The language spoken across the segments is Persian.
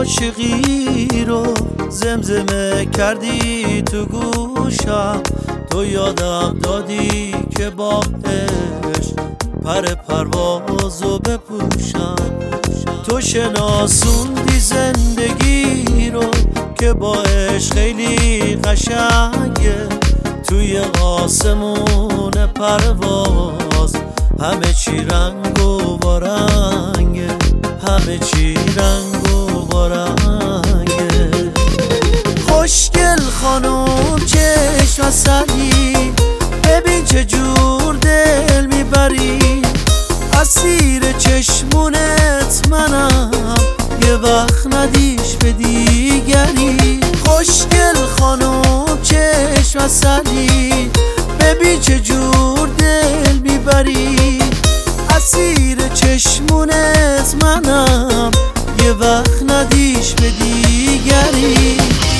عاشقی رو زمزمه کردی تو گوشم، تو یادم دادی که با عشق پر پروازو بپوشم. تو شناسوندی زندگی رو که با عشق خیلی قشنگه، توی آسمون پرواز همه چی رنگ و بارنگه، همه چی رنگ و بارنگه. خوشگل خانوم چشم عسلی، ببین چه جور دل میبری، اسیر چشمونت منم یه وقت ندیش به دیگری. خوشگل خانوم چشم عسلی، ببین چه جور دل میبری، اسیر چشمونت منم یه وقت ندیش به دیگری.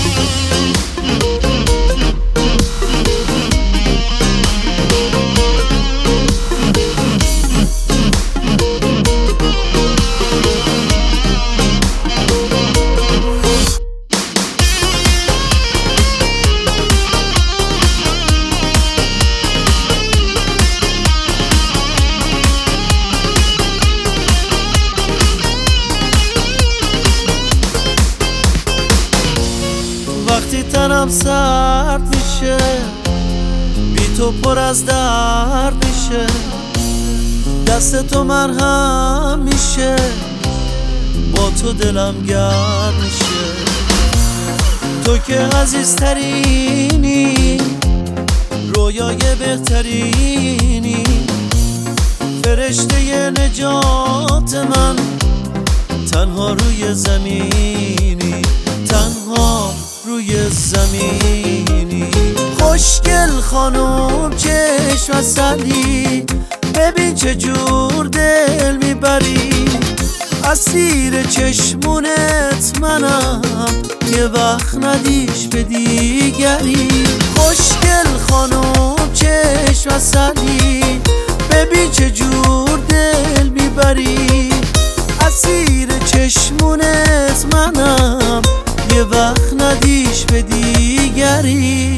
وقتی تنم سرد میشه، بی تو پر از درد میشه، دست تو مرهم میشه، با تو دلم گرد میشه. تو که عزیزترینی، رویای بهترینی، فرشته نجات من، تنها روی زمینی، تنها روی زمینی. خوشگل خانوم چشم عسلی، ببین چه جور دل میبری، اسیر چشمونت منم یه وقت ندیش به دیگری. خوشگل خانوم چشم عسلی، ببین چه جور دل میبری، اسیر چشمونت منم یه وقت ندیش به دیگری.